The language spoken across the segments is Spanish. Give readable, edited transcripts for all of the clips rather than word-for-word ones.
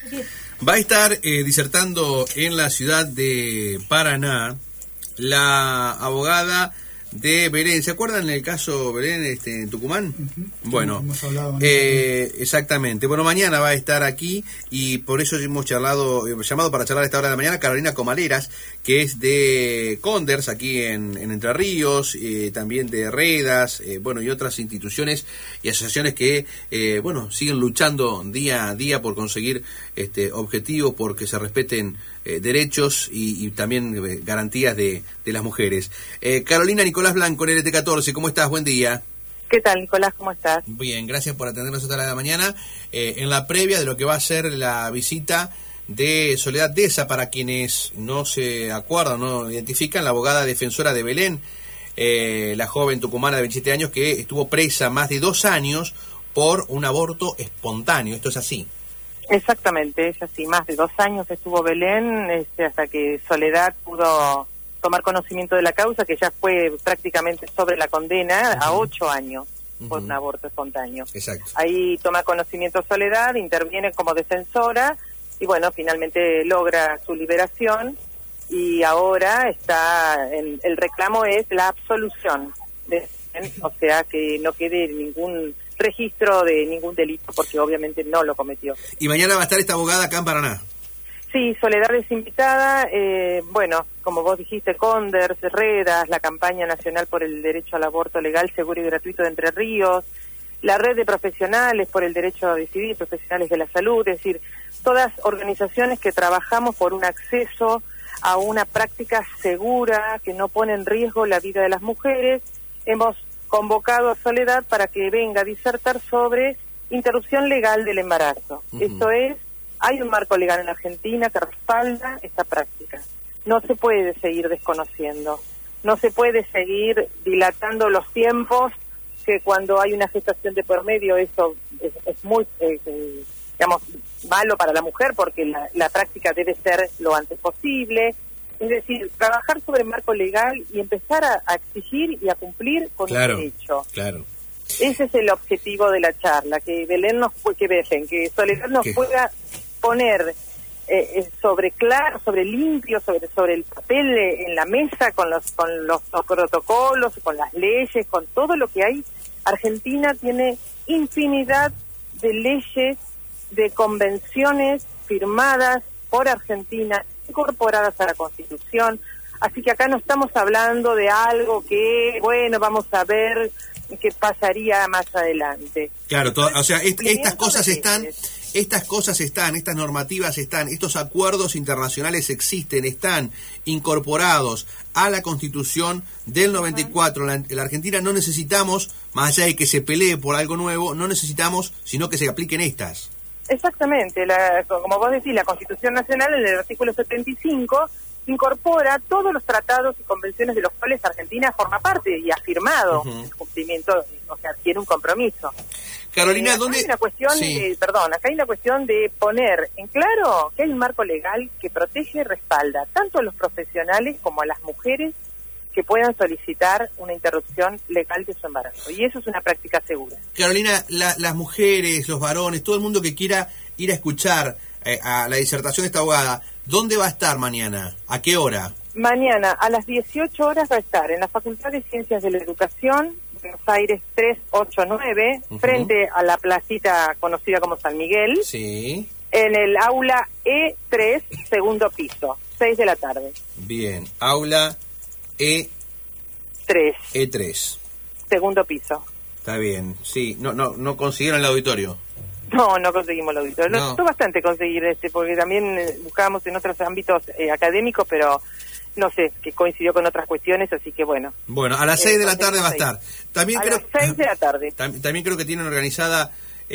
Va a estar disertando en la ciudad de Paraná la abogada de Belén. ¿Se acuerdan el caso Belén en Tucumán? Bueno, hemos hablado exactamente. Bueno, mañana va a estar aquí y por eso hemos llamado para charlar a esta hora de la mañana Carolina Comaleras, que es de Conders, aquí en Entre Ríos, también de Redas, bueno, y otras instituciones y asociaciones que, siguen luchando día a día por conseguir objetivos, porque se respeten derechos y también garantías de las mujeres. Carolina, Nicolás Blanco en LT14, ¿cómo estás? Buen día. ¿Qué tal, Nicolás? ¿Cómo estás? Bien, gracias por atendernos esta hora de la mañana. En la previa de lo que va a ser la visita de Soledad Deza, para quienes no se acuerdan, no identifican, la abogada defensora de Belén, la joven tucumana de 27 años que estuvo presa más de 2 años por un aborto espontáneo. ¿Esto es así? Exactamente, es así. Más de 2 años estuvo Belén hasta que Soledad pudo tomar conocimiento de la causa, que ya fue prácticamente sobre la condena a 8 años por un aborto espontáneo. Exacto. Ahí toma conocimiento Soledad, interviene como defensora y bueno, finalmente logra su liberación y ahora el reclamo es la absolución, o sea, que no quede ningún registro de ningún delito, porque obviamente no lo cometió. Y mañana va a estar esta abogada acá en Paraná. Sí, Soledad es invitada, como vos dijiste, Conders, Redas, la campaña nacional por el derecho al aborto legal, seguro y gratuito de Entre Ríos, la red de profesionales por el derecho a decidir, profesionales de la salud, es decir, todas organizaciones que trabajamos por un acceso a una práctica segura que no pone en riesgo la vida de las mujeres. Hemos convocado a Soledad para que venga a disertar sobre interrupción legal del embarazo. Esto es, hay un marco legal en la Argentina que respalda esta práctica. No se puede seguir desconociendo, no se puede seguir dilatando los tiempos, que cuando hay una gestación de por medio eso es muy, malo para la mujer, porque la práctica debe ser lo antes posible. Es decir, trabajar sobre el marco legal y empezar a exigir y a cumplir con el derecho. Claro. Ese es el objetivo de la charla, que Belén que Soledad nos pueda poner sobre limpio, sobre el papel en la mesa, con los protocolos, con las leyes, con todo lo que hay. Argentina tiene infinidad de leyes, de convenciones firmadas por Argentina, incorporadas a la Constitución, así que acá no estamos hablando de algo que, vamos a ver qué pasaría más adelante. Claro, estas cosas están, estas normativas están, estos acuerdos internacionales existen, están incorporados a la Constitución del 94. La Argentina no necesitamos, más allá de que se pelee por algo nuevo, no necesitamos, sino que se apliquen estas. Exactamente, como vos decís, la Constitución Nacional en el artículo 75 incorpora todos los tratados y convenciones de los cuales Argentina forma parte y ha firmado el cumplimiento, o sea, tiene un compromiso. Carolina, acá hay una cuestión acá hay una cuestión de poner en claro que hay un marco legal que protege y respalda tanto a los profesionales como a las mujeres que puedan solicitar una interrupción legal de su embarazo. Y eso es una práctica segura. Carolina, las mujeres, los varones, todo el mundo que quiera ir a escuchar a la disertación de esta abogada, ¿dónde va a estar mañana? ¿A qué hora? Mañana a las 18 horas va a estar en la Facultad de Ciencias de la Educación, Buenos Aires 389, frente a la placita conocida como San Miguel. Sí. En el aula E3, segundo piso, 6 de la tarde. Bien, aula E3. E3. Segundo piso. Está bien, sí. No consiguieron el auditorio. No conseguimos el auditorio. Nos costó bastante conseguir porque también buscábamos en otros ámbitos académicos, pero no sé, que coincidió con otras cuestiones, así que bueno. Bueno, a las 6 de la tarde va a estar. También a las 6 de la tarde. También creo que tienen organizada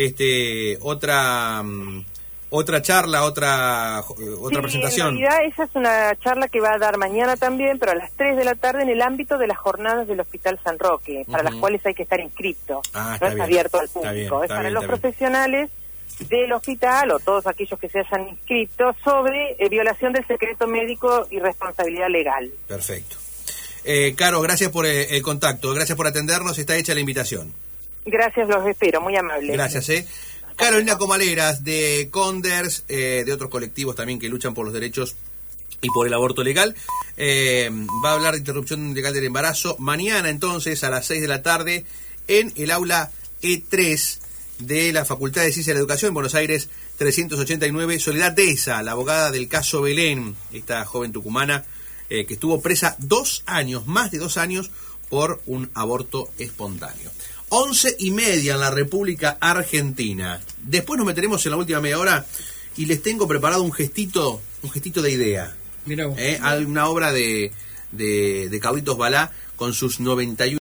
otra charla, otra presentación. En realidad esa es una charla que va a dar mañana también, pero a las 3 de la tarde en el ámbito de las jornadas del Hospital San Roque, para las cuales hay que estar inscrito. No es abierto al público, es para los profesionales del hospital o todos aquellos que se hayan inscrito sobre violación del secreto médico y responsabilidad legal. Perfecto. Caro, gracias por el contacto, gracias por atendernos, está hecha la invitación. Gracias, los espero, muy amable. Gracias, Carolina Comaleras, de Conders, de otros colectivos también que luchan por los derechos y por el aborto legal. Va a hablar de interrupción legal del embarazo mañana entonces a las 6 de la tarde en el aula E3 de la Facultad de Ciencia de la Educación en Buenos Aires 389. Soledad Deza, la abogada del caso Belén, esta joven tucumana que estuvo presa 2 años, más de 2 años, por un aborto espontáneo. 11:30 en la República Argentina. Después nos meteremos en la última media hora y les tengo preparado un gestito de idea. Mirá vos. Una obra de Carlitos Balá con sus 91